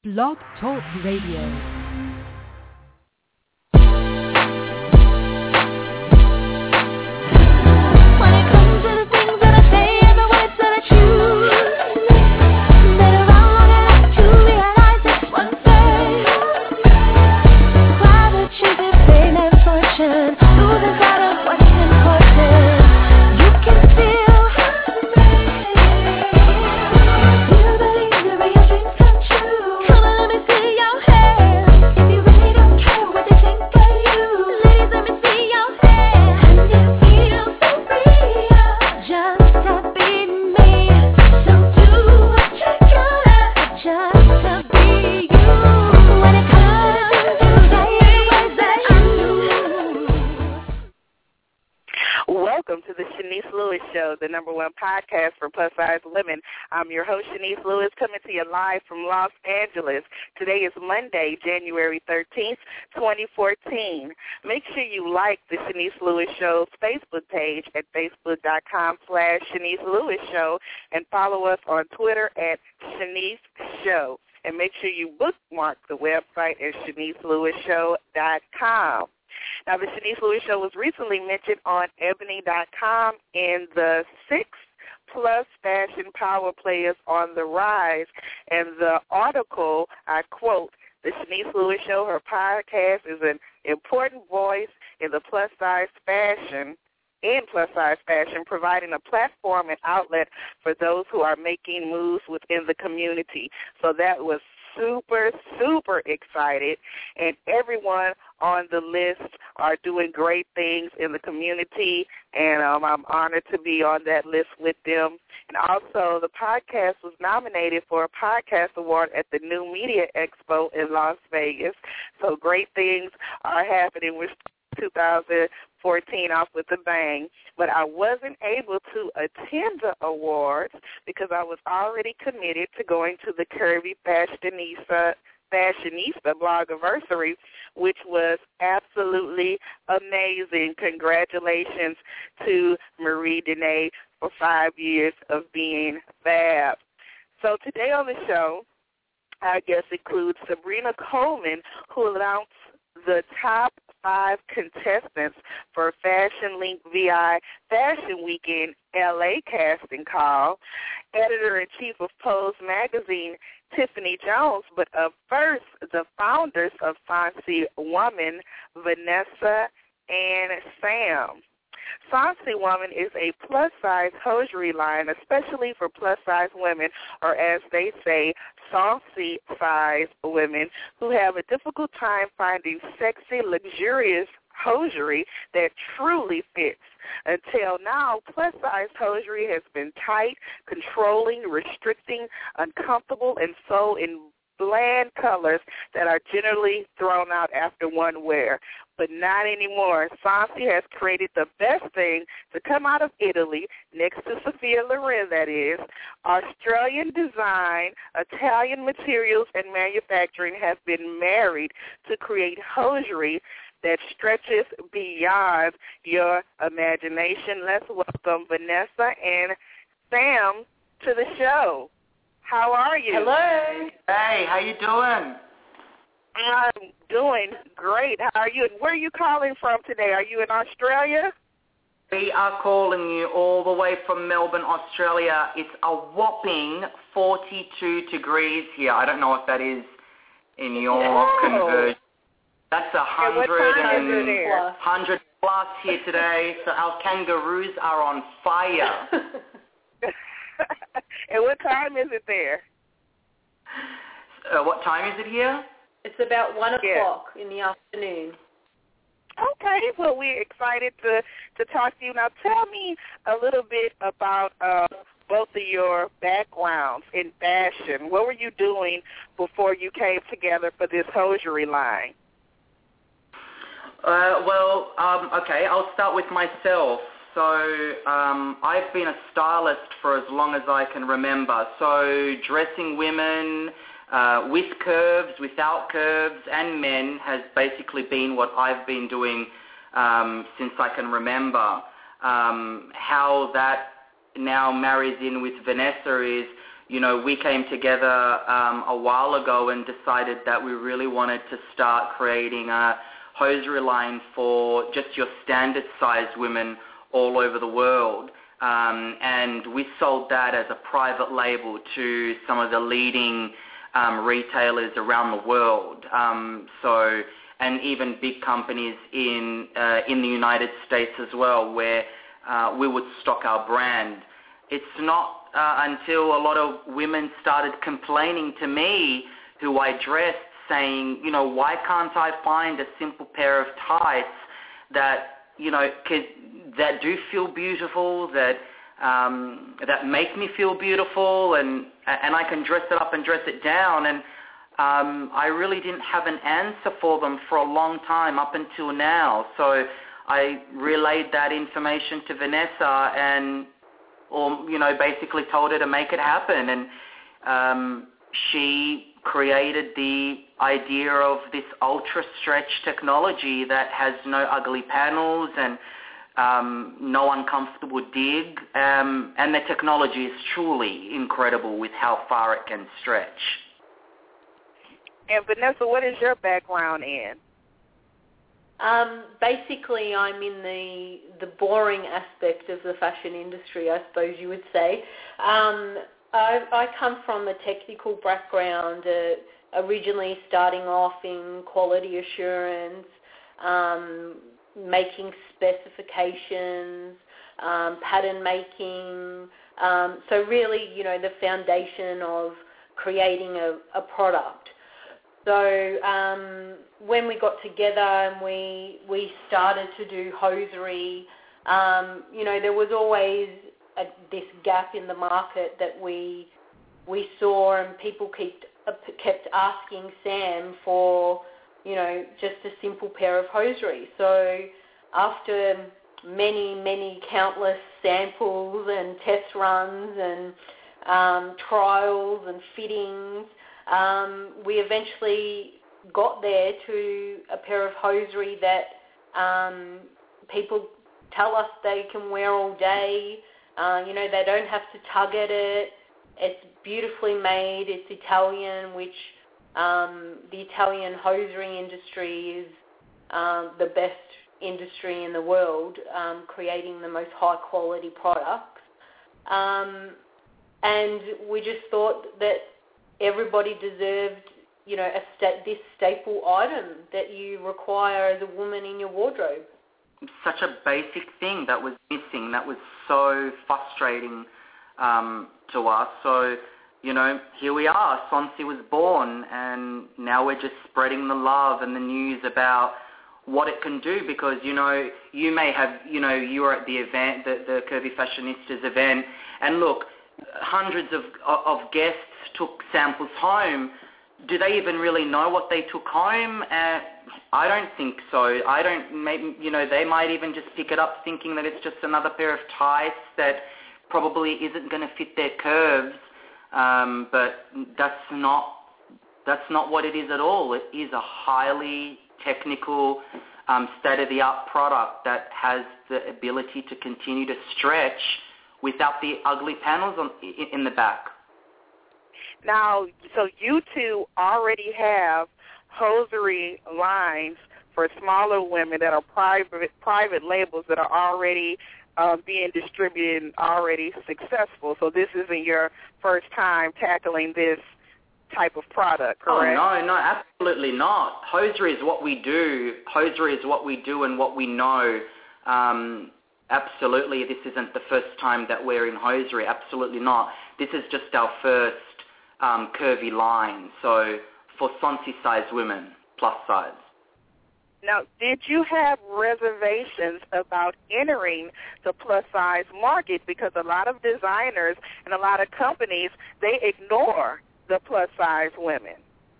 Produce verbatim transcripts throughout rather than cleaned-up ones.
Blog Talk Radio. The number one podcast for plus-size women. I'm your host, Shanice Lewis, coming to you live from Los Angeles. Today is Monday, January thirteenth, twenty fourteen. Make sure you like the Shanice Lewis Show's Facebook page at facebook.com slash Shanice Lewis Show and follow us on Twitter at Shanice Show. And make sure you bookmark the website at Shanice Lewis Show dot com. Now, the Shanice Lewis Show was recently mentioned on ebony dot com in the six plus fashion power players on the rise. And the article, I quote, "The Shanice Lewis Show, her podcast, is an important voice in the plus-size fashion, in plus-size fashion, providing a platform and outlet for those who are making moves within the community." So that was super, super excited, and everyone on the list are doing great things in the community, and um, I'm honored to be on that list with them. And also, the podcast was nominated for a podcast award at the New Media Expo in Las Vegas, so great things are happening with two thousand fourteen off with a bang, but I wasn't able to attend the awards because I was already committed to going to the Curvy Fashionista, Fashionista Blogiversary, which was absolutely amazing. Congratulations to Marie Dene for five years of being fab. So today on the show, our guest includes Sabrina Coleman, who announced the top five contestants for Fashion Link V I Fashion Weekend L A casting call, editor-in-chief of Pose Magazine, Tiffany Jones, but up first, the founders of Fancy Woman, Vanessa and Sam. Fancy Woman is a plus-size hosiery line, especially for plus-size women, or as they say, saucy-size women who have a difficult time finding sexy, luxurious hosiery that truly fits. Until now, plus-size hosiery has been tight, controlling, restricting, uncomfortable, and so in bland colors that are generally thrown out after one wear. But not anymore. Fancy has created the best thing to come out of Italy, next to Sophia Loren, that is. Australian design, Italian materials, and manufacturing have been married to create hosiery that stretches beyond your imagination. Let's welcome Vanessa and Sam to the show. How are you? Hello. Hey, how you doing? I'm doing great. How are you? And where are you calling from today? Are you in Australia? We are calling you all the way from Melbourne, Australia. It's a whopping forty-two degrees here. I don't know if that is in your oh. conversion. That's a hundred and plus. hundred plus here today. So our kangaroos are on fire. And what time is it there? Uh, what time is it here? It's about one yeah. o'clock in the afternoon. Okay, well, we're excited to, to talk to you. Now, tell me a little bit about uh, both of your backgrounds in fashion. What were you doing before you came together for this hosiery line? Uh, well, um, okay, I'll start with myself. So um, I've been a stylist for as long as I can remember. So dressing women uh, with curves, without curves, and men has basically been what I've been doing um, since I can remember. Um, how that now marries in with Vanessa is you know, we came together um, a while ago and decided that we really wanted to start creating a hosiery line for just your standard size women all over the world. Um, and we sold that as a private label to some of the leading um, retailers around the world. Um, so, and even big companies in uh, in the United States as well, where uh, we would stock our brand. It's not uh, until a lot of women started complaining to me, who I dressed, saying, you know, why can't I find a simple pair of tights that, you know, could, that do feel beautiful, that um, that make me feel beautiful, and and I can dress it up and dress it down. And um, I really didn't have an answer for them for a long time up until now. So I relayed that information to Vanessa and, or, you know, basically told her to make it happen. And um, she created the idea of this ultra stretch technology that has no ugly panels and um, no uncomfortable dig, um, and the technology is truly incredible with how far it can stretch. And Vanessa, what is your background in? Um, basically, I'm in the the boring aspect of the fashion industry, I suppose you would say. Um, I, I come from a technical background, uh, originally starting off in quality assurance, um, making specifications, um, pattern making. Um, so really, you know, the foundation of creating a, a product. So um, when we got together and we we started to do hosiery, um, you know, there was always a, this gap in the market that we we saw, and people kept uh, kept asking Sam for, you know, just a simple pair of hosiery. So after many, many countless samples and test runs and um, trials and fittings, um, we eventually got there to a pair of hosiery that um, people tell us they can wear all day. Uh, you know, they don't have to tug at it. It's beautifully made. It's Italian, which um, the Italian hosiery industry is um, the best industry in the world, um, creating the most high-quality products. Um, and we just thought that everybody deserved, you know, a sta- this staple item that you require as a woman in your wardrobe. Such a basic thing that was missing, that was so frustrating um, to us. So, you know, here we are. Sonsi was born, and now we're just spreading the love and the news about what it can do, because, you know, you may have, you know, you were at the event, the, the Curvy Fashionistas event, and look, hundreds of, of guests took samples home. Do they even really know what they took home? Uh, I don't think so. I don't, maybe, you know, they might even just pick it up thinking that it's just another pair of tights that probably isn't going to fit their curves. Um, but that's not, that's not what it is at all. It is a highly technical, um, state-of-the-art product that has the ability to continue to stretch without the ugly panels on, in the back. Now, so you two already have hosiery lines for smaller women that are private private labels that are already uh, being distributed and already successful. So this isn't your first time tackling this type of product, correct? Oh, no, no, absolutely not. Hosiery is what we do. Hosiery is what we do and what we know. Um, absolutely, this isn't the first time that we're in hosiery. Absolutely not. This is just our first um, curvy line. So for Sonsi-size women, plus size. Now, did you have reservations about entering the plus-size market? Because a lot of designers and a lot of companies, they ignore the plus-size women.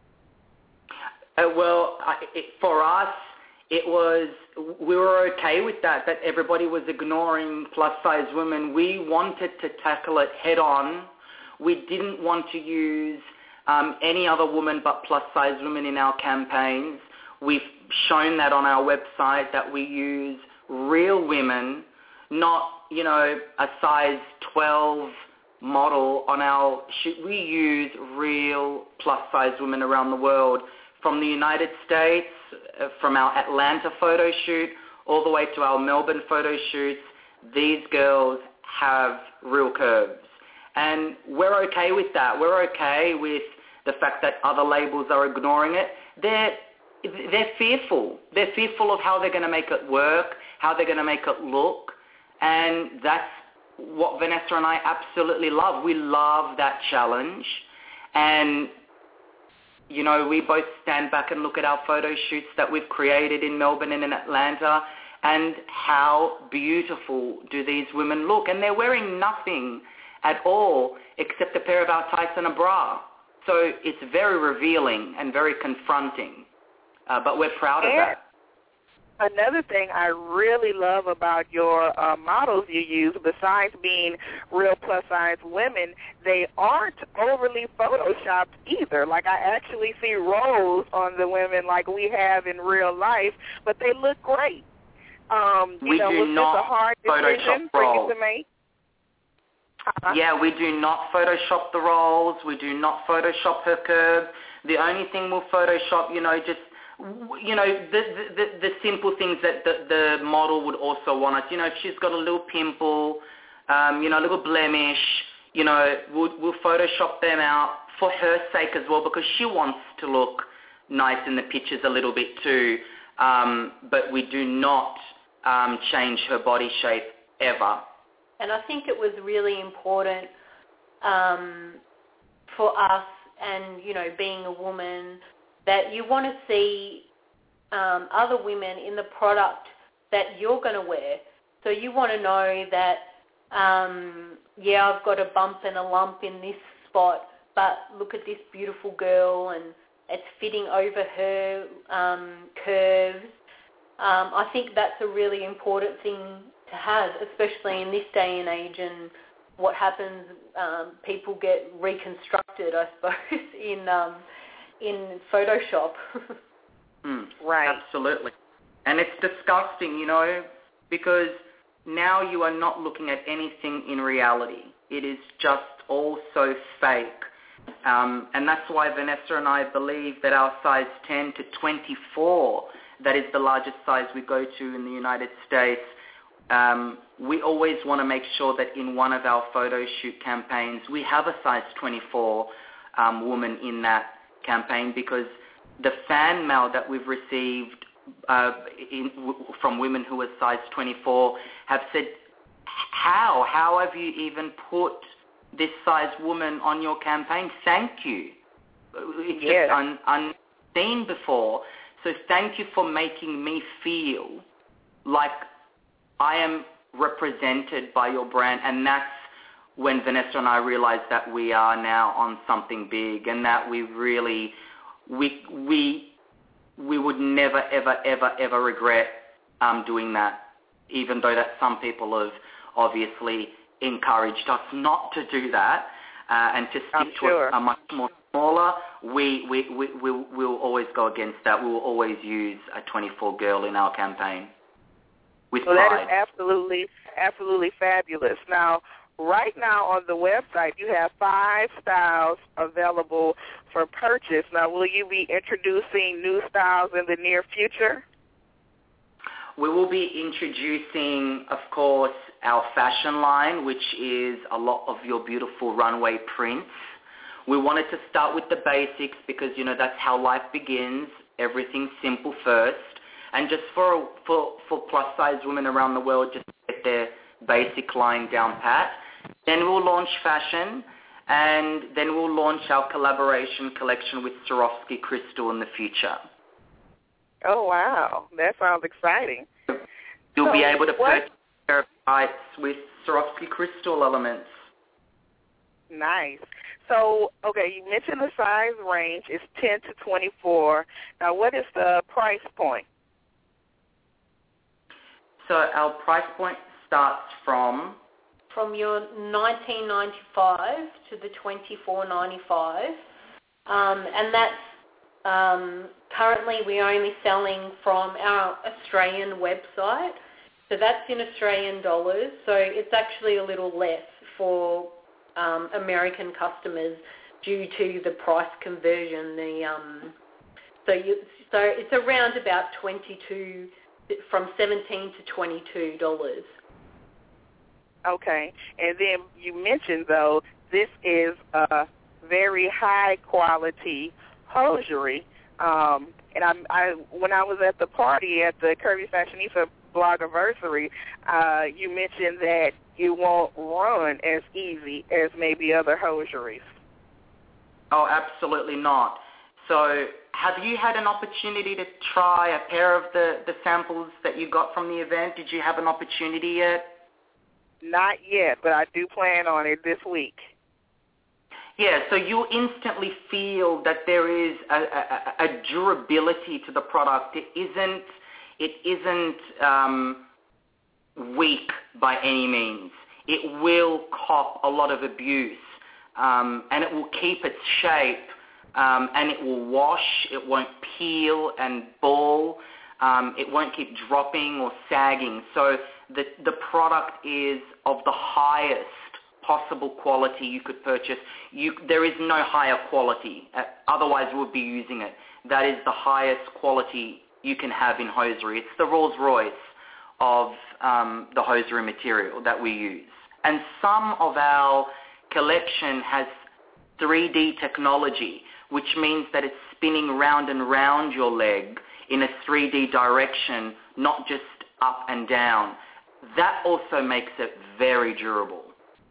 Uh, well, I, it, for us, it was, we were okay with that, that everybody was ignoring plus-size women. We wanted to tackle it head-on. We didn't want to use um, any other woman but plus-size women in our campaigns. We've shown that on our website, that we use real women, not, you know, a size twelve model on our shoot. We use real plus-size women around the world, from the United States, uh, from our Atlanta photo shoot, all the way to our Melbourne photo shoots. These girls have real curves. And we're okay with that. We're okay with the fact that other labels are ignoring it. They're, they're fearful. They're fearful of how they're going to make it work, how they're going to make it look. And that's what Vanessa and I absolutely love. We love that challenge. And, you know, we both stand back and look at our photo shoots that we've created in Melbourne and in Atlanta, and how beautiful do these women look. And they're wearing nothing at all except a pair of our tights and a bra. So it's very revealing and very confronting. Uh, but we're proud of that. Another thing I really love about your uh, models you use, besides being real plus-size women, they aren't overly photoshopped either. Like, I actually see rolls on the women like we have in real life, but they look great. Um, you we know, do was not this a hard decision Photoshop for rolls. you to make? Uh-huh. Yeah, we do not Photoshop the rolls. We do not Photoshop her curve. The only thing we'll Photoshop, you know, just you know, the, the, the simple things that the, the model would also want us. You know, if she's got a little pimple, um, you know, a little blemish, you know, we'll, we'll Photoshop them out for her sake as well, because she wants to look nice in the pictures a little bit too. Um, but we do not um, change her body shape ever. And I think it was really important um, for us, and, you know, being a woman, that you want to see um, other women in the product that you're going to wear. So you want to know that, um, yeah, I've got a bump and a lump in this spot, but look at this beautiful girl, and it's fitting over her um, curves. Um, I think that's a really important thing to have, especially in this day and age, and what happens, um, people get reconstructed, I suppose, in um, in Photoshop. mm, right. Absolutely. And it's disgusting, you know, because now you are not looking at anything in reality. It is just all so fake. Um, and that's why Vanessa and I believe that our size ten to twenty-four, that is the largest size we go to in the United States, um, we always want to make sure that in one of our photo shoot campaigns, we have a size twenty-four um, woman in that campaign, because the fan mail that we've received uh, in, w- from women who are size twenty-four have said, how? How have you even put this size woman on your campaign? Thank you. It's yes. just un- unseen before. So thank you for making me feel like I am represented by your brand. And that's when Vanessa and I realized that we are now on something big, and that we really, we we we would never, ever, ever, ever regret um, doing that, even though that some people have obviously encouraged us not to do that uh, and to stick I'm to sure. a, a much more smaller. We we we we will always go against that. We will always use a twenty-four girl in our campaign with well, pride. that is absolutely, absolutely fabulous. Now, right now on the website, you have five styles available for purchase. Now, will you be introducing new styles in the near future? We will be introducing, of course, our fashion line, which is a lot of your beautiful runway prints. We wanted to start with the basics because, you know, that's how life begins. Everything simple first. And just for, for, for plus-size women around the world, just get their basic line down pat. Then we'll launch fashion, and then we'll launch our collaboration collection with Swarovski Crystal in the future. Oh, wow. That sounds exciting. You'll so be able to what? purchase a pair of tights with Swarovski Crystal elements. Nice. So, okay, you mentioned the size range is ten to twenty-four. Now, what is the price point? So our price point starts from From your nineteen ninety-five to the twenty-four ninety-five, um, and that's um, currently we're only selling from our Australian website. So that's in Australian dollars. So it's actually a little less for um, American customers due to the price conversion. The um, so you so it's around about twenty-two, from seventeen to twenty-two dollars. Okay, and then you mentioned though this is a very high quality hosiery. Um, and I, I, when I was at the party at the Curvy Fashionista Blogiversary, uh, you mentioned that it won't run as easy as maybe other hosieries. Oh, absolutely not. So have you had an opportunity to try a pair of the, the samples that you got from the event? Did you have an opportunity yet? Not yet, but I do plan on it this week. Yeah, so you'll instantly feel that there is a, a, a durability to the product. It isn't, it isn't um, weak by any means. It will cop a lot of abuse, um, and it will keep its shape, um, and it will wash. It won't peel and ball. Um, it won't keep dropping or sagging. So the the product is of the highest possible quality you could purchase. You, there is no higher quality, uh, otherwise we would be using it. That is the highest quality you can have in hosiery. It's the Rolls Royce of um, the hosiery material that we use. And some of our collection has three D technology, which means that it's spinning round and round your leg in a three D direction, not just up and down. That also makes it very durable.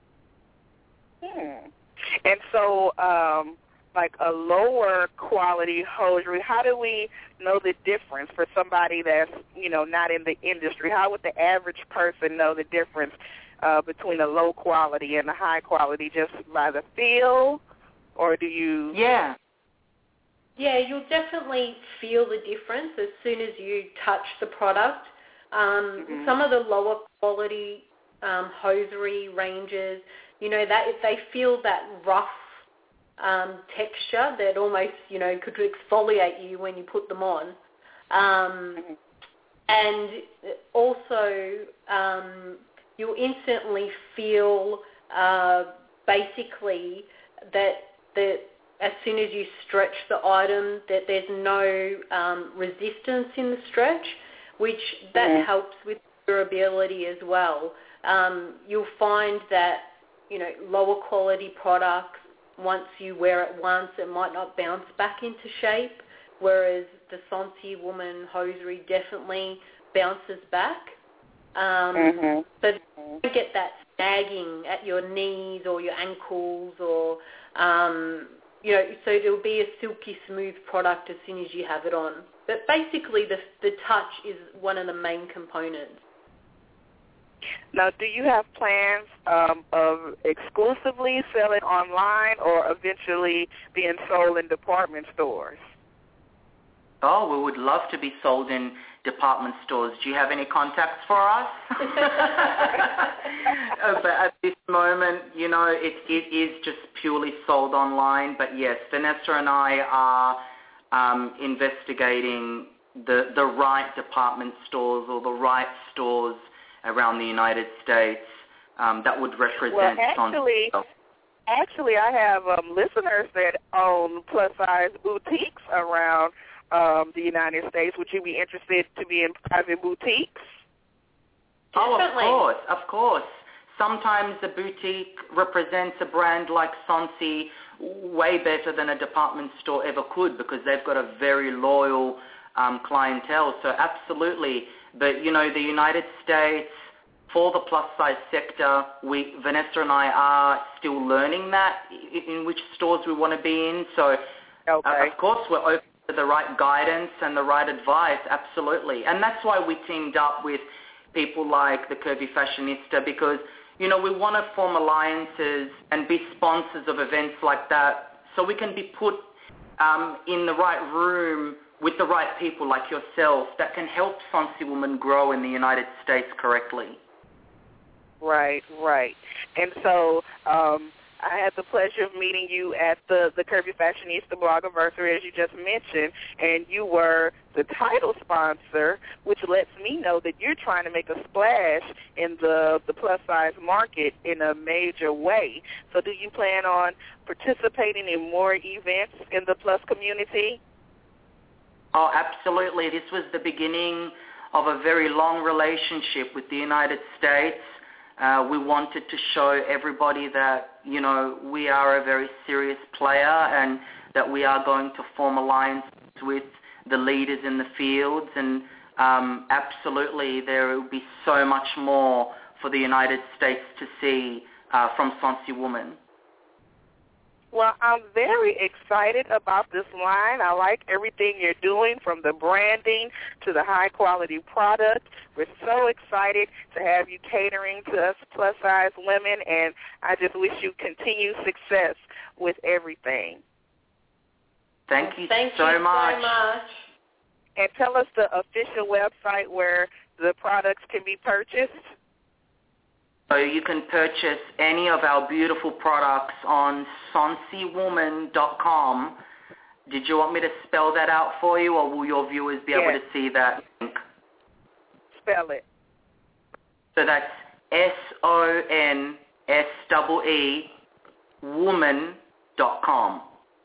Hmm. And so, um, like a lower quality hosiery, how do we know the difference for somebody that's, you know, not in the industry? How would the average person know the difference uh, between a low quality and a high quality, just by the feel, or do you? Yeah. Yeah, you'll definitely feel the difference as soon as you touch the product. Um, mm-hmm. Some of the lower quality um, hosiery ranges, you know, that if they feel that rough um, texture that almost, you know, could exfoliate you when you put them on. Um, mm-hmm. And also, um, you'll instantly feel uh, basically that that as soon as you stretch the item, that there's no um, resistance in the stretch, which that mm-hmm. helps with durability as well. Um, you'll find that, you know, lower quality products, once you wear it once, it might not bounce back into shape, whereas the Sonsi Woman hosiery definitely bounces back. Um, mm-hmm. So you don't get that sagging at your knees or your ankles, or, um, you know, so it'll be a silky smooth product as soon as you have it on. But basically the, the touch is one of the main components. Now, do you have plans um, of exclusively selling online or eventually being sold in department stores? Oh, we would love to be sold in department stores. Do you have any contacts for us? But at this moment, you know, it, it is just purely sold online. But yes, Vanessa and I are um, investigating the, the right department stores or the right stores around the United States um, that would represent. Well, actually, Sonsi. actually, I have um, listeners that own plus-size boutiques around um, the United States. Would you be interested to be in private boutiques? Oh, of course, of course. Sometimes a boutique represents a brand like Sonsi way better than a department store ever could, because they've got a very loyal um, clientele. So absolutely. But, you know, the United States, for the plus-size sector, we, Vanessa and I are still learning that, in which stores we want to be in. So, okay. uh, of course, we're open to the right guidance and the right advice, absolutely. And that's why we teamed up with people like the Curvy Fashionista, because, you know, we want to form alliances and be sponsors of events like that so we can be put um, in the right room with the right people like yourself that can help Sonsi Woman grow in the United States correctly. Right, right. And so um, I had the pleasure of meeting you at the, the Curvy Fashionista Blogiversary, as you just mentioned, and you were the title sponsor, which lets me know that you're trying to make a splash in the, the plus-size market in a major way. So do you plan on participating in more events in the plus community? Oh, absolutely. This was the beginning of a very long relationship with the United States. Uh, we wanted to show everybody that, you know, we are a very serious player and that we are going to form alliances with the leaders in the fields. And um, absolutely, there will be so much more for the United States to see uh, from Sonsi Woman. Well, I'm very excited about this line. I like everything you're doing, from the branding to the high-quality product. We're so excited to have you catering to us plus-size women, and I just wish you continued success with everything. Thank you, Thank so, you much. so much. And tell us the official website where the products can be purchased. So you can purchase any of our beautiful products on sonsi woman dot com. Did you want me to spell that out for you, or will your viewers be yes. able to see that link? Spell it. So that's S O N S E E woman dot com.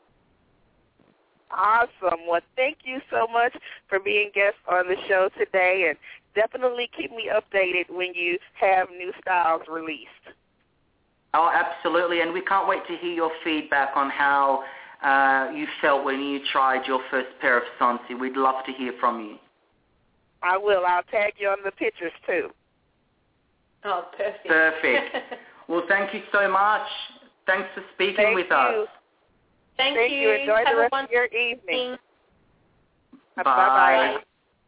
Awesome. Well, thank you so much for being guest on the show today, and definitely keep me updated when you have new styles released. Oh, absolutely, and we can't wait to hear your feedback on how uh, you felt when you tried your first pair of Sonsi. We'd love to hear from you. I will. I'll tag you on the pictures, too. Oh, perfect. Perfect. Well, thank you so much. Thanks for speaking thank with you. us. Thank, Thank you. you. Enjoy Have the rest a of your evening. Bye. Bye-bye.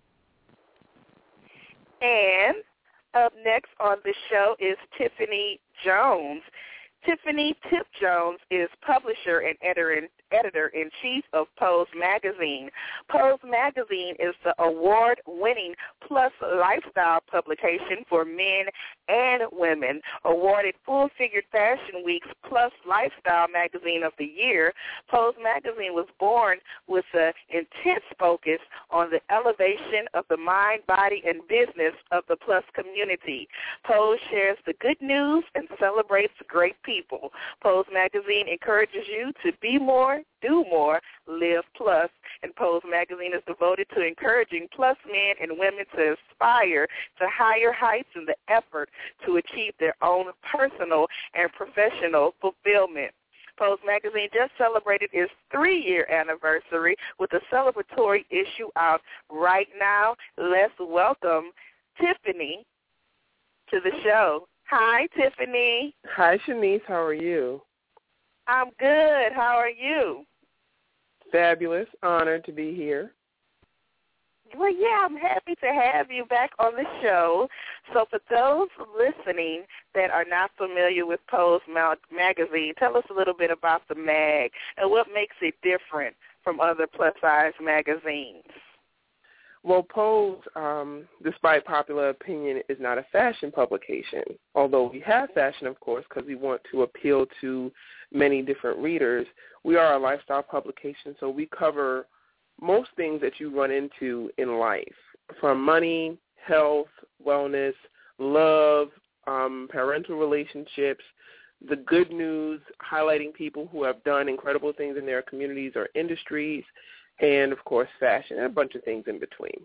And up next on the show is Tiffany Jones. Tiffany Tip Jones is publisher and editor editor-in-chief of Pose Magazine. Pose Magazine is the award-winning plus lifestyle publication for men and women. Awarded Full Figured Fashion Week's Plus Lifestyle Magazine of the Year, Pose Magazine was born with an intense focus on the elevation of the mind, body, and business of the plus community. Pose shares the good news and celebrates great people. Pose Magazine encourages you to be more, do more, live plus, and Pose Magazine is devoted to encouraging plus men and women to aspire to higher heights in the effort to achieve their own personal and professional fulfillment. Pose Magazine just celebrated its three-year anniversary with a celebratory issue out right now. Let's welcome Tiffany to the show. Hi, Tiffany. Hi, Shanice. How are you? I'm good. How are you? Fabulous. Honored to be here. Well, yeah, I'm happy to have you back on the show. So for those listening that are not familiar with Pose Magazine, tell us a little bit about the mag and what makes it different from other plus-size magazines. Well, Pose, um, despite popular opinion, is not a fashion publication, although we have fashion, of course, because we want to appeal to many different readers. We are a lifestyle publication, so we cover most things that you run into in life, from money, health, wellness, love, um, parental relationships, the good news, highlighting people who have done incredible things in their communities or industries, and, of course, fashion, and a bunch of things in between.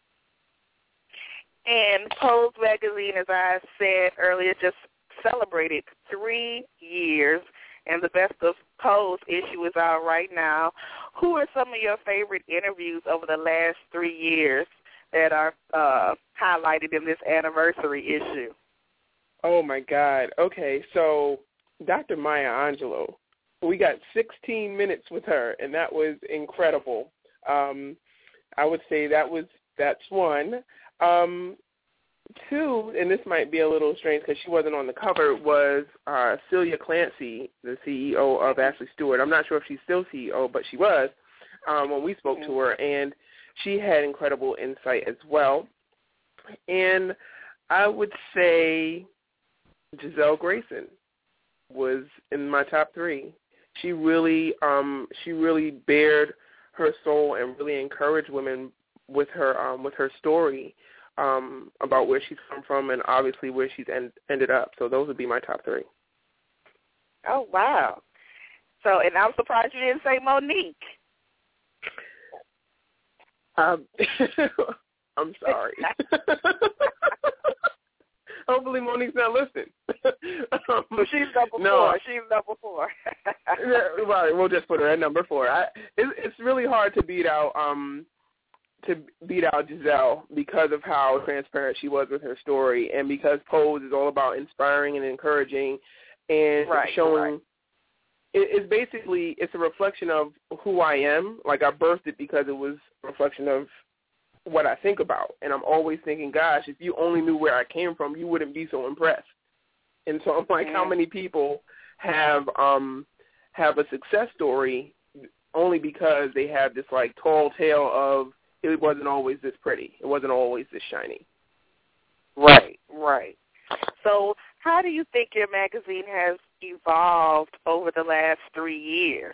And Pose Magazine, as I said earlier, just celebrated three years, and the Best of Pose issue is out right now. Who are some of your favorite interviews over the last three years that are uh, highlighted in this anniversary issue? Oh, my God. Okay, so Doctor Maya Angelou. We got sixteen minutes with her, and that was incredible. Um, I would say that was that's one. Um, two, and this might be a little strange because she wasn't on the cover, was uh, Celia Clancy, the C E O of Ashley Stewart. I'm not sure if she's still C E O, but she was um, when we spoke to her, and she had incredible insight as well. And I would say Giselle Grayson. was in my top three. She really, um, she really bared her soul and really encouraged women with her, um, with her story um, about where she's come from and obviously where she's end, ended up. So those would be my top three. Oh wow! So, and I'm surprised you didn't say Monique. Um, I'm sorry. Hopefully Monique's not listening. um, so she's number no. four. She's number four. Well, we'll just put her at number four. I, it, it's really hard to beat out um, to beat out Giselle because of how transparent she was with her story, and because Pose is all about inspiring and encouraging and right, showing. Right. It, it's basically it's a reflection of who I am. Like I birthed it because it was a reflection of what I think about, and I'm always thinking, gosh, if you only knew where I came from, you wouldn't be so impressed. And so I'm like, mm-hmm. how many people have um have a success story only because they have this like tall tale of it wasn't always this pretty, it wasn't always this shiny. Right, right. So how do you think your magazine has evolved over the last three years?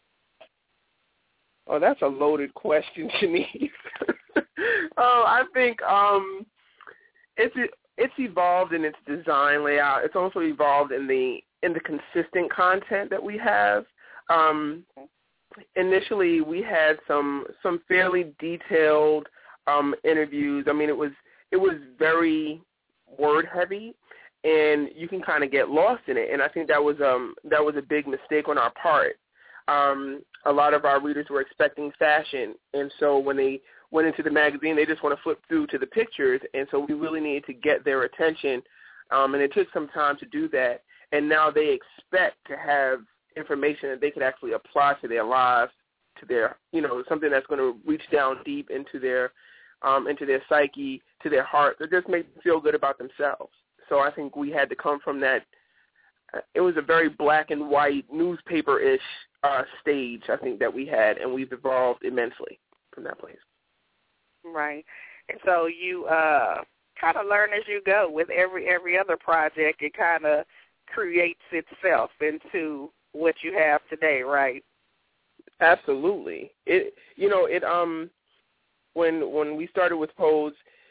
Oh, that's a loaded question, Shanice. Oh, I think um, it's it's evolved in its design layout. It's also evolved in the in the consistent content that we have. Um, initially, we had some some fairly detailed um, interviews. I mean, it was it was very word heavy, and you can kind of get lost in it. And I think that was um that was a big mistake on our part. Um, a lot of our readers were expecting fashion, and so when they went into the magazine, they just want to flip through to the pictures, and so we really needed to get their attention, um, and it took some time to do that, and now they expect to have information that they could actually apply to their lives, to their, you know, something that's going to reach down deep into their, um, into their psyche, to their heart, that just make them feel good about themselves. So I think we had to come from that. It was a very black and white newspaper-ish uh, stage, I think, that we had, and we've evolved immensely from that place. Right. And so you uh, kind of learn as you go. With every every other project, it kind of creates itself into what you have today, right? Absolutely. It you know, it um when when we started with Pose,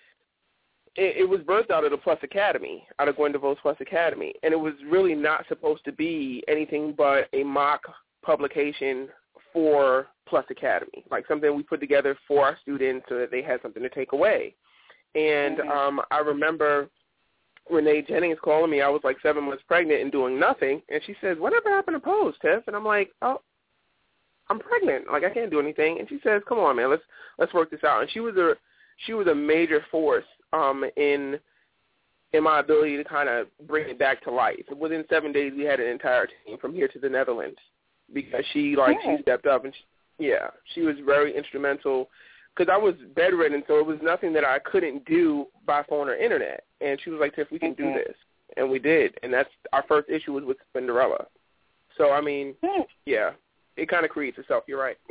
it, it was birthed out of the Plus Academy, out of Gwen DeVoe's Plus Academy, and it was really not supposed to be anything but a mock publication for Plus Academy, like something we put together for our students so that they had something to take away. And mm-hmm. um, I remember Renee Jennings calling me. I was like seven months pregnant and doing nothing, and she says, "Whatever happened to Pose, Tiff?" And I'm like, "Oh, I'm pregnant. Like I can't do anything." And she says, "Come on, man, let's let's work this out." And she was a she was a major force um, in in my ability to kind of bring it back to life. Within seven days, we had an entire team from here to the Netherlands. Because she, like, yeah. she stepped up, and she, yeah, she was very instrumental, because I was bedridden, so it was nothing that I couldn't do by phone or internet. And she was like, Tiff, we can mm-hmm. do this. And we did, and that's our first issue was with Cinderella. So, I mean, mm. yeah, it kind of creates itself. You're right.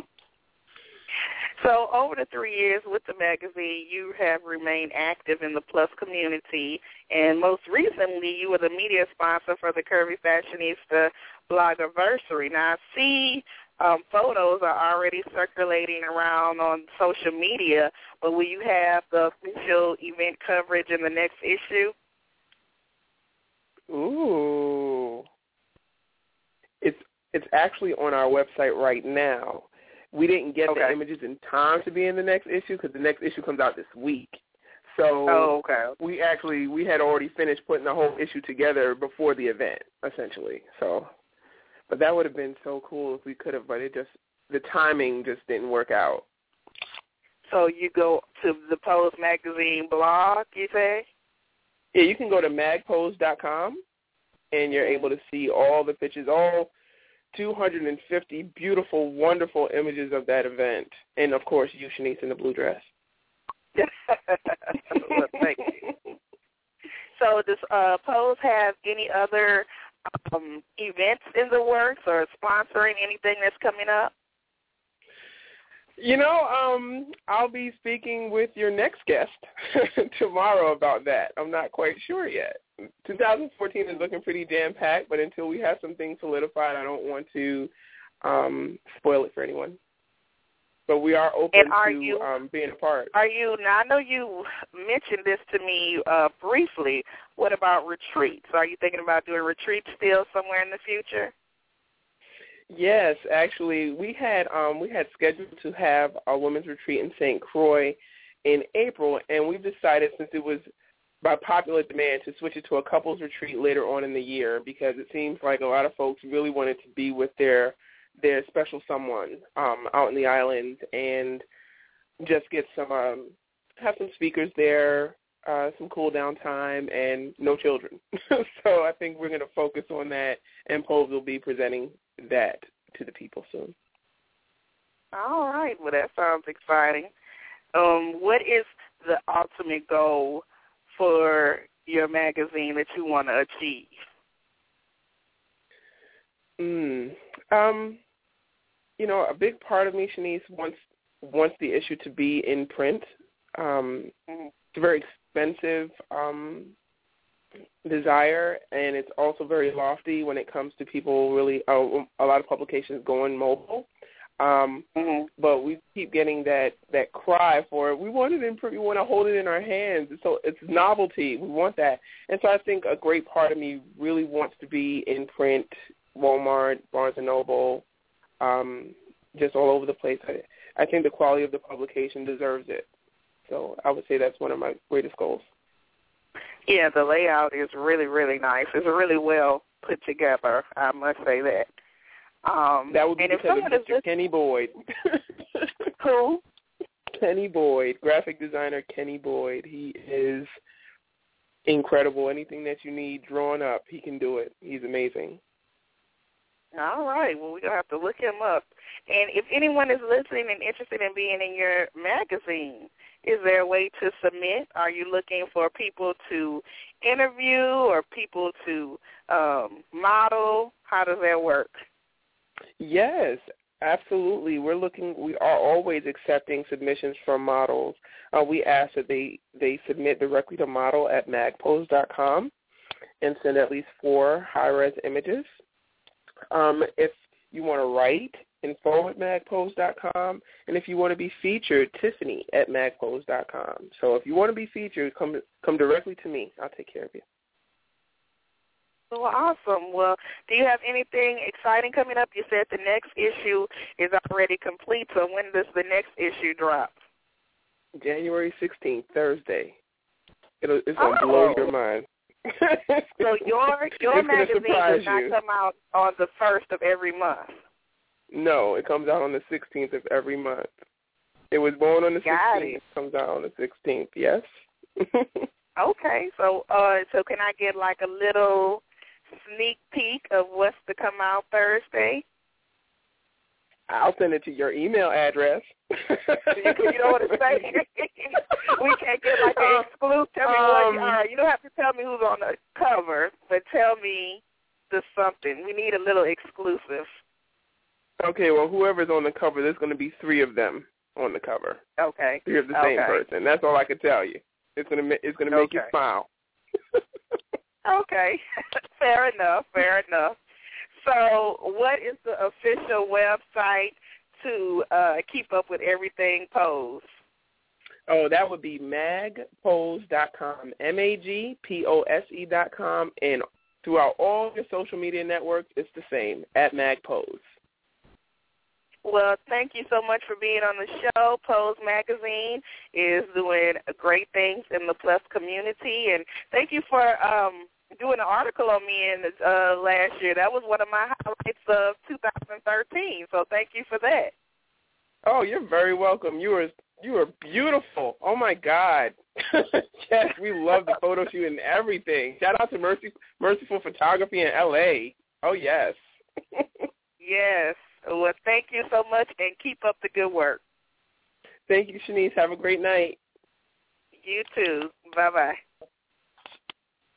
So over the three years with the magazine, you have remained active in the Plus community, and most recently you were the media sponsor for the Curvy Fashionista Blogiversary. Now, I see um, photos are already circulating around on social media, but will you have the official event coverage in the next issue? Ooh. It's, it's actually on our website right now. We didn't get okay. the images in time to be in the next issue because the next issue comes out this week. So oh, okay. we actually we had already finished putting the whole issue together before the event, essentially. So, but that would have been so cool if we could have, but it just the timing just didn't work out. So you go to the Pose magazine blog, you say? Yeah, you can go to mag pose dot com, and you're able to see all the pictures, all two hundred fifty beautiful, wonderful images of that event. And, of course, you, Shanice, in the blue dress. Well, thank you. So does uh, Pose have any other um, events in the works or sponsoring anything that's coming up? You know, um, I'll be speaking with your next guest tomorrow about that. I'm not quite sure yet. twenty fourteen is looking pretty jam-packed, but until we have some things solidified, I don't want to um, spoil it for anyone. But we are open and are to you, um, being a part. Are you, now I know you mentioned this to me uh, briefly. What about retreats? Are you thinking about doing retreats still somewhere in the future? Yes, actually, we had um, we had scheduled to have a women's retreat in Saint Croix in April, and we've decided, since it was by popular demand, to switch it to a couples retreat later on in the year, because it seems like a lot of folks really wanted to be with their their special someone um, out in the islands and just get some um, have some speakers there, uh, some cool down time, and no children. So I think we're going to focus on that, and Pose will be presenting that to the people soon. All right. Well, that sounds exciting. Um, what is the ultimate goal for your magazine that you want to achieve? Mm, um, you know, a big part of me, Shanice, wants wants the issue to be in print. Um, mm-hmm. It's a very expensive um, desire, and it's also very lofty when it comes to people really, uh, a lot of publications going mobile. Um, mm-hmm. But we keep getting that, that cry for, we want it in print, we want to hold it in our hands. So it's novelty. We want that. And so I think a great part of me really wants to be in print, Walmart, Barnes and Noble, um, just all over the place. I, I think the quality of the publication deserves it. So I would say that's one of my greatest goals. Yeah, the layout is really, really nice. It's really well put together, I must say that. Um, that would be and because of Mister Just... Kenny Boyd. Who? Kenny Boyd, graphic designer Kenny Boyd. He is incredible. Anything that you need drawn up, he can do it. He's amazing. All right. Well, we're going to have to look him up. And if anyone is listening and interested in being in your magazine, is there a way to submit? Are you looking for people to interview or people to um, model? How does that work? Yes, absolutely. We're looking. We are always accepting submissions from models. Uh, we ask that they, they submit directly to model at magpose dot com and send at least four high-res images. Um, if you want to write, info at magpose dot com, and if you want to be featured, Tiffany at magpose dot com. So if you want to be featured, come come directly to me. I'll take care of you. Well, awesome. Well, do you have anything exciting coming up? You said the next issue is already complete, so when does the next issue drop? January sixteenth, Thursday. It'll, it's going to oh. blow your mind. So your your magazine does not you. come out on the first of every month? No, it comes out on the sixteenth of every month. It was born on the Got sixteenth. It. it comes out on the sixteenth, yes. Okay, so uh, so can I get like a little sneak peek of what's to come out Thursday? I'll send it to your email address. you, you know what I'm saying? We can't get like an exclusive. Tell me um, what. Uh, you don't have to tell me who's on the cover, but tell me the something. We need a little exclusive. Okay, well, whoever's on the cover, there's going to be three of them on the cover. Okay. Three of the okay. same person. That's all I can tell you. It's going to it's going to make okay. you smile. Okay. Fair enough. Fair enough. So what is the official website to uh, keep up with everything Pose? Oh, that would be magpose dot com, M A G P O S E dot com, and throughout all your social media networks, it's the same, at magpose. Well, thank you so much for being on the show. Pose Magazine is doing great things in the Plus community, and thank you for um, doing an article on me in uh, last year. That was one of my highlights of two thousand thirteen, so thank you for that. Oh, you're very welcome. You were you were beautiful. Oh, my God. Yes, we love the photo shoot and everything. Shout out to Mercy, Merciful Photography in L A. Oh, yes. Yes. Well, thank you so much, and keep up the good work. Thank you, Shanice. Have a great night. You too. Bye-bye.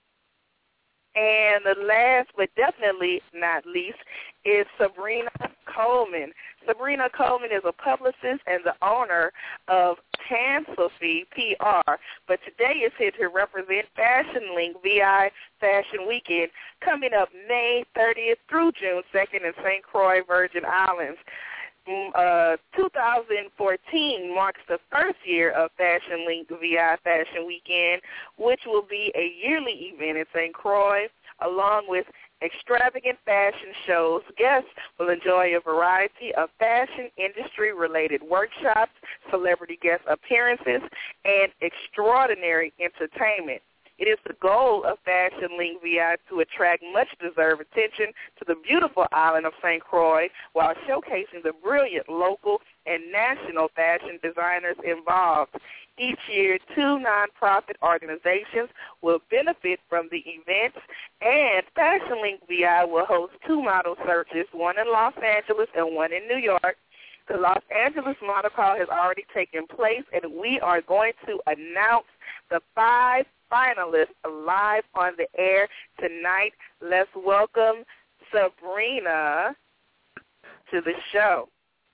And the last but definitely not least is Sabrina Coleman. Sabrina Coleman is a publicist and the owner of Tansley P R, but today is here to represent Fashion Link V I Fashion Weekend coming up May thirtieth through June second in Saint Croix, Virgin Islands. Uh, two thousand fourteen marks the first year of Fashion Link V I Fashion Weekend, which will be a yearly event in Saint Croix, along with extravagant fashion shows. Guests will enjoy a variety of fashion industry-related workshops, celebrity guest appearances, and extraordinary entertainment. It is the goal of Fashion Link V I to attract much-deserved attention to the beautiful island of Saint Croix while showcasing the brilliant local and national fashion designers involved. Each year, two nonprofit organizations will benefit from the events, and Fashion Link V I will host two model searches, one in Los Angeles and one in New York. The Los Angeles model call has already taken place, and we are going to announce the five finalists live on the air tonight. Let's welcome Sabrina to the show.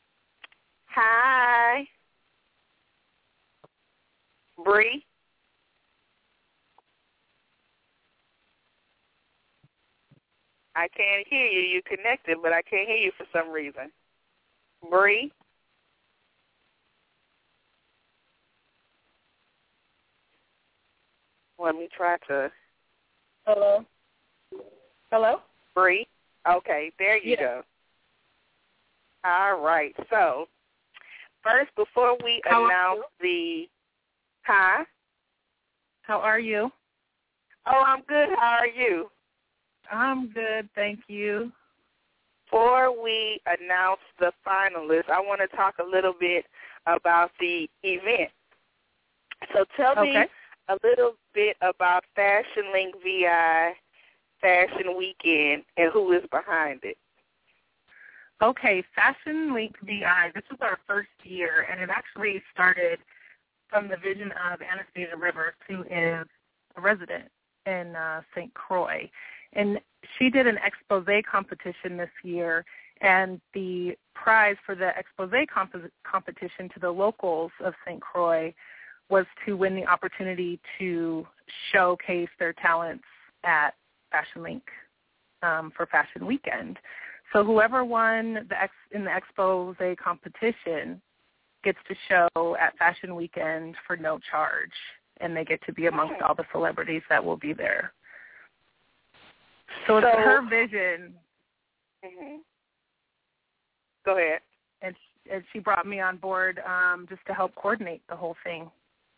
Hi. Bree? I can't hear you. You connected, but I can't hear you for some reason. Bree? Let me try to. Hello? Hello? Bree? Okay, there you yeah. go. All right. So, first, before we How announce the, huh? How are you? Oh, I'm good. How are you? I'm good, thank you. Before we announce the finalists, I want to talk a little bit about the event. So tell okay. me a little bit about Fashion Link V I Fashion Weekend and who is behind it. Okay, Fashion Link V I, this was our first year, and it actually started from the vision of Anastasia Rivers, who is a resident in uh, Saint Croix. And she did an expose competition this year, and the prize for the expose comp- competition to the locals of Saint Croix was to win the opportunity to showcase their talents at Fashion Link um, for Fashion Weekend. So whoever won the ex- in the expose competition gets to show at Fashion Weekend for no charge, and they get to be amongst all the celebrities that will be there. So it's So, her vision. Mm-hmm. Go ahead. And, and she brought me on board um, just to help coordinate the whole thing.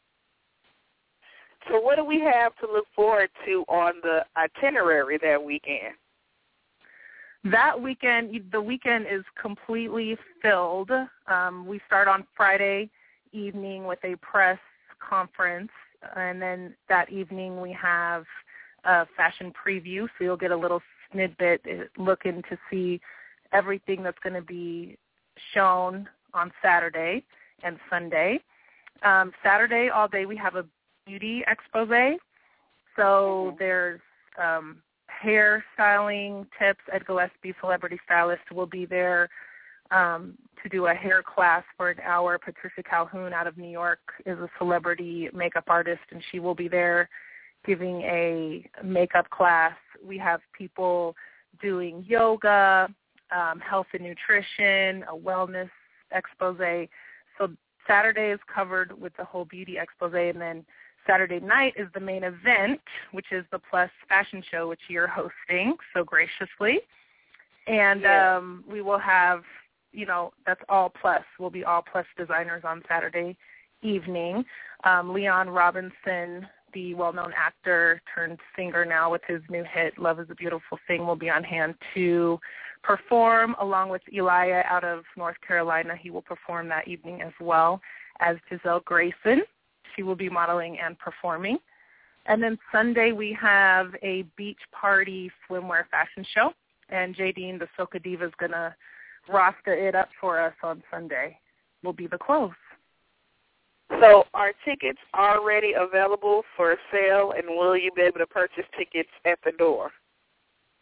So what do we have to look forward to on the itinerary that weekend? That weekend, the weekend is completely filled. Um, we start on Friday evening with a press conference, and then that evening we have a fashion preview, so you'll get a little snippet looking to see everything that's going to be shown on Saturday and Sunday. Um, Saturday all day we have a beauty expose. So mm-hmm. there's um, hair styling tips. Ed Gillespie, celebrity stylist, will be there um, to do a hair class for an hour. Patricia Calhoun out of New York is a celebrity makeup artist, and she will be there giving a makeup class. We have people doing yoga, um, health and nutrition, a wellness expose. So Saturday is covered with the whole beauty expose, and then Saturday night is the main event, which is the Plus Fashion Show, which you're hosting so graciously. And yeah. um, we will have, you know, that's all Plus. We'll be all Plus designers on Saturday evening. Um, Leon Robinson, the well-known actor turned singer now with his new hit, Love is a Beautiful Thing, will be on hand to perform, along with Elia out of North Carolina. He will perform that evening as well as Giselle Grayson. She will be modeling and performing. And then Sunday we have a beach party swimwear fashion show, and Jadine, the Soca Diva, is going to roster it up for us on Sunday. Will be the close. So are tickets already available for sale, and will you be able to purchase tickets at the door?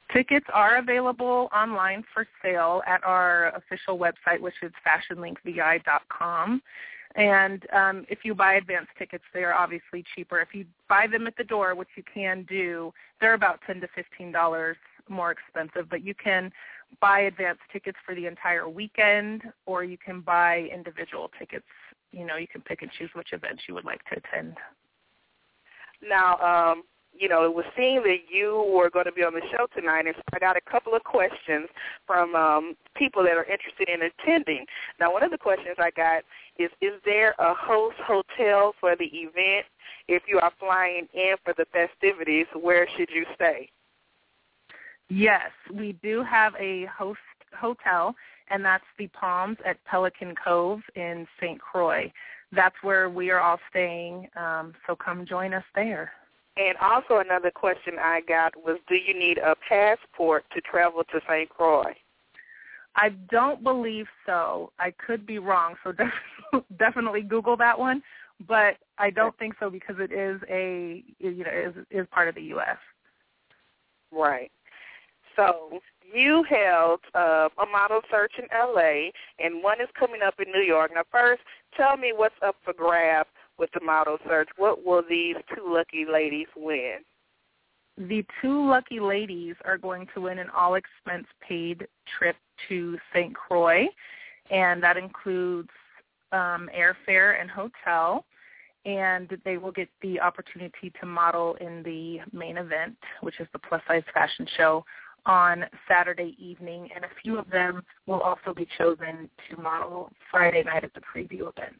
Tickets are available online for sale at our official website, which is fashion link v i dot com. And um, if you buy advance tickets, they are obviously cheaper. If you buy them at the door, which you can do, they're about ten to fifteen dollars more expensive. But you can buy advance tickets for the entire weekend, or you can buy individual tickets. You know, you can pick and choose which events you would like to attend. Now, um, you know, it was seen that you were going to be on the show tonight, and so I got a couple of questions from um, people that are interested in attending. Now, one of the questions I got is, is there a host hotel for the event? If you are flying in for the festivities, where should you stay? Yes, we do have a host hotel, and that's the Palms at Pelican Cove in Saint Croix. That's where we are all staying, um, so come join us there. And also another question I got was, do you need a passport to travel to Saint Croix? I don't believe so. I could be wrong, so def- definitely Google that one. But I don't think so because it is a you know is is part of the U S. Right. So you held uh, a model search in L A, and one is coming up in New York. Now, first, tell me what's up for grab with the model search. What will these two lucky ladies win? The two lucky ladies are going to win an all-expense-paid trip to Saint Croix, and that includes um, airfare and hotel, and they will get the opportunity to model in the main event, which is the plus-size fashion show, on Saturday evening, and a few of them will also be chosen to model Friday night at the preview event.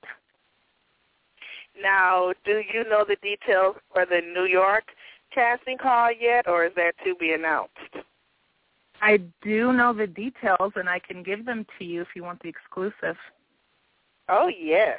Now, do you know the details for the New York casting call yet, or is that to be announced? I do know the details, and I can give them to you if you want the exclusive. Oh, yes.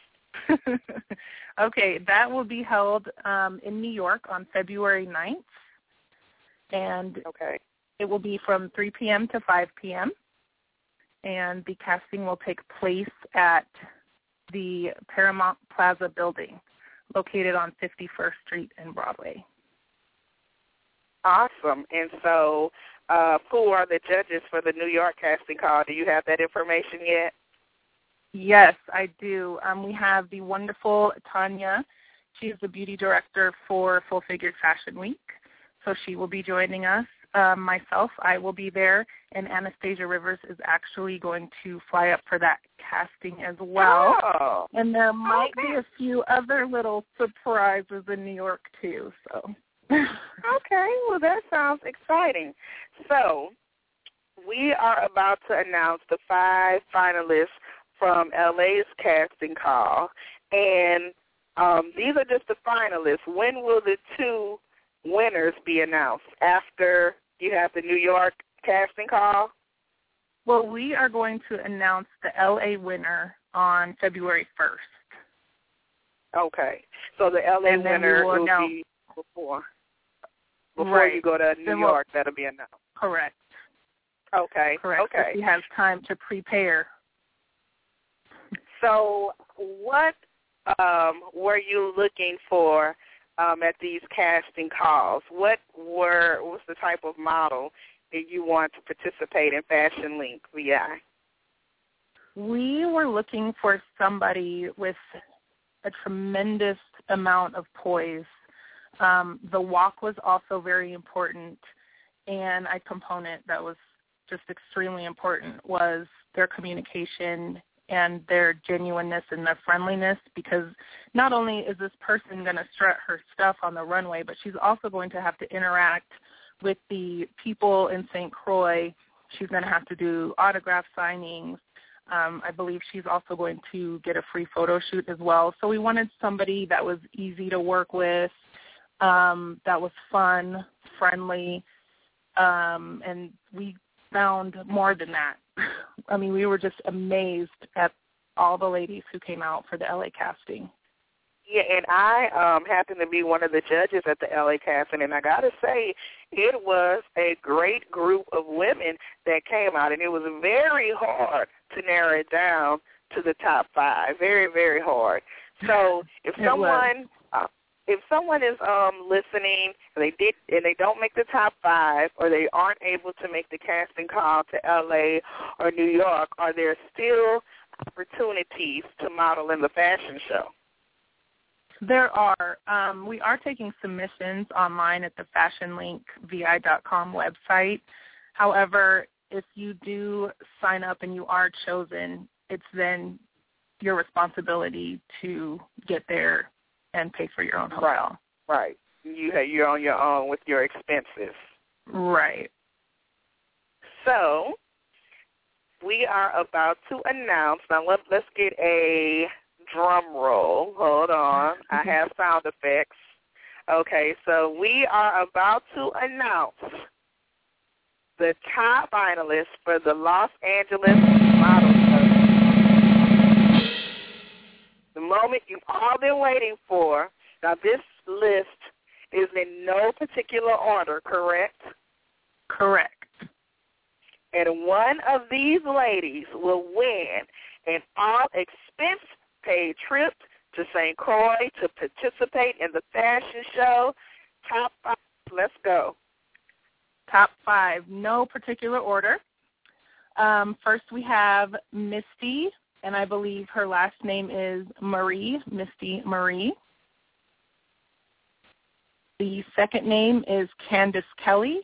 Okay, that will be held um, in New York on February ninth, and okay. It will be from three p.m. to five p.m., and the casting will take place at the Paramount Plaza building located on fifty-first Street and Broadway. Awesome. And so uh, who are the judges for the New York casting call? Do you have that information yet? Yes, I do. Um, we have the wonderful Tanya. She is the beauty director for Full Figured Fashion Week, so she will be joining us. Um, myself, I will be there, and Anastasia Rivers is actually going to fly up for that casting as well. Oh, and there might okay. be a few other little surprises in New York, too. So, okay, well, that sounds exciting. So we are about to announce the five finalists from L A's casting call, and um, these are just the finalists. When will the two winners be announced? After you have the New York casting call? Well, we are going to announce the L A winner on February first. Okay. So the L A and winner will, will announce, be before before right. you go to New then York. We'll, that'll be announced. Correct. Okay. Correct. Okay. So he has time to prepare. So what um, were you looking for Um, at these casting calls? What were what's the type of model that you want to participate in Fashion Link V I? We were looking for somebody with a tremendous amount of poise. Um, the walk was also very important, and a component that was just extremely important was their communication and their genuineness and their friendliness, because not only is this person going to strut her stuff on the runway, but she's also going to have to interact with the people in Saint Croix. She's going to have to do autograph signings. Um, I believe she's also going to get a free photo shoot as well. So we wanted somebody that was easy to work with, um, that was fun, friendly, um, and we found more than that. I mean, we were just amazed at all the ladies who came out for the L A casting. Yeah, and I um, happen to be one of the judges at the L A casting, and I got to say, it was a great group of women that came out, and it was very hard to narrow it down to the top five. Very, very hard. So if it someone uh, if someone is um, listening and they did and they don't make the top five, or they aren't able to make the casting call to L A or New York, are there still opportunities to model in the fashion show? There are. Um, we are taking submissions online at the fashion link V I dot com website. However, if you do sign up and you are chosen, it's then your responsibility to get there and pay for your own hotel. Right. Right. You you're on your own with your expenses. Right. So we are about to announce. Now let, let's get a drum roll. Hold on. I have sound effects. Okay, so we are about to announce the top finalists for the Los Angeles Model Show. The moment you've all been waiting for. Now, this list is in no particular order, correct? Correct. And one of these ladies will win an all-expense-paid trip to Saint Croix to participate in the fashion show. Top five. Let's go. Top five, no particular order. Um, first we have Misty, and I believe her last name is Marie, Misty Marie. The second name is Candace Kelly.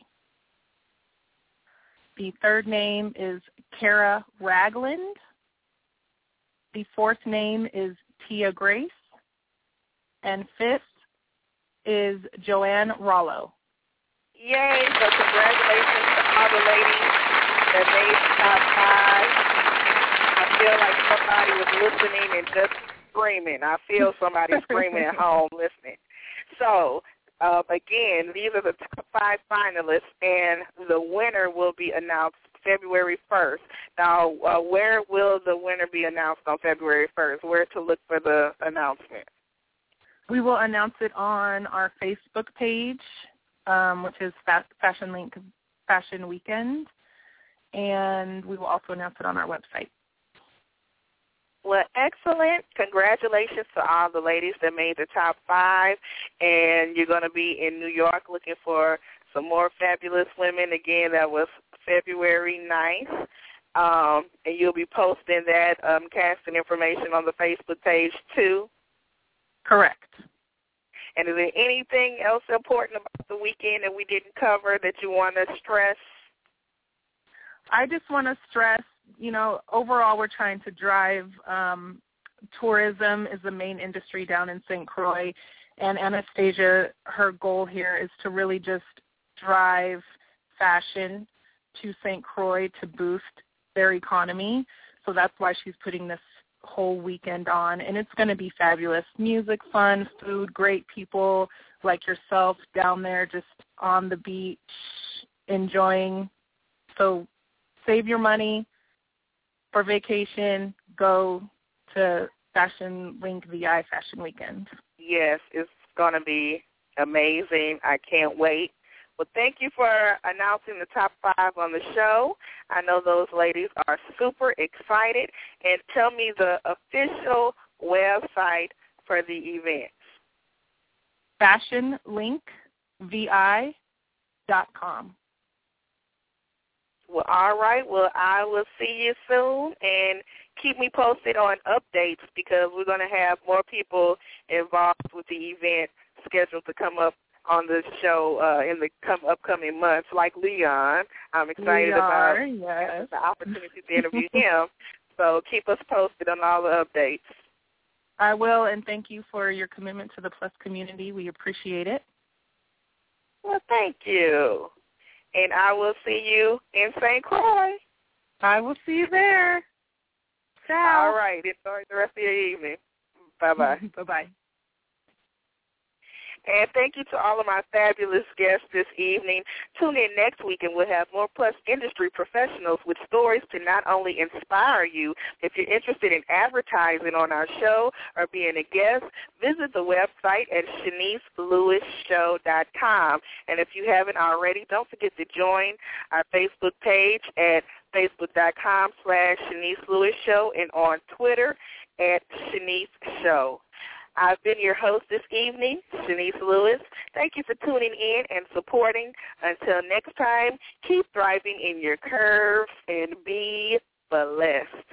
The third name is Kara Ragland. The fourth name is Tia Grace. And fifth is Joanne Rollo. Yay, so congratulations to all the ladies that made the top five. I feel like somebody was listening and just screaming. I feel somebody screaming at home listening. So, uh, again, these are the top five finalists, and the winner will be announced February first. Now, uh, where will the winner be announced on February first? Where to look for the announcement? We will announce it on our Facebook page, um, which is Fashion Link Fashion Weekend, and we will also announce it on our website. Well, excellent. Congratulations to all the ladies that made the top five, and you're going to be in New York looking for some more fabulous women. Again, that was February ninth, um, and you'll be posting that um, casting information on the Facebook page, too? Correct. And is there anything else important about the weekend that we didn't cover that you want to stress? I just want to stress, you know, overall we're trying to drive um, tourism is the main industry down in Saint Croix, and Anastasia, her goal here is to really just drive fashion to Saint Croix to boost their economy. So that's why she's putting this whole weekend on, and it's going to be fabulous. Music, fun, food, great people like yourself down there just on the beach enjoying. So save your money for vacation. Go to Fashion Link V I Fashion Weekend. Yes, it's going to be amazing. I can't wait. Well, thank you for announcing the top five on the show. I know those ladies are super excited. And tell me the official website for the event. Fashion Link V I dot com. Well, all right. Well, I will see you soon, and keep me posted on updates because we're going to have more people involved with the event scheduled to come up on the show uh, in the come, upcoming months, like Leon. I'm excited we are, about yes. the opportunity to interview him. So keep us posted on all the updates. I will, and thank you for your commitment to the Plus community. We appreciate it. Well, thank you. And I will see you in Saint Croix. I will see you there. Ciao. All right. Enjoy the rest of your evening. Bye-bye. Bye-bye. And thank you to all of my fabulous guests this evening. Tune in next week, and we'll have more Plus industry professionals with stories to not only inspire you. If you're interested in advertising on our show or being a guest, visit the website at Shanice Lewis Show dot com. And if you haven't already, don't forget to join our Facebook page at facebook dot com slash Shanice Lewis Show and on Twitter at Shanice Show. I've been your host this evening, Shanice Lewis. Thank you for tuning in and supporting. Until next time, keep thriving in your curves and be blessed.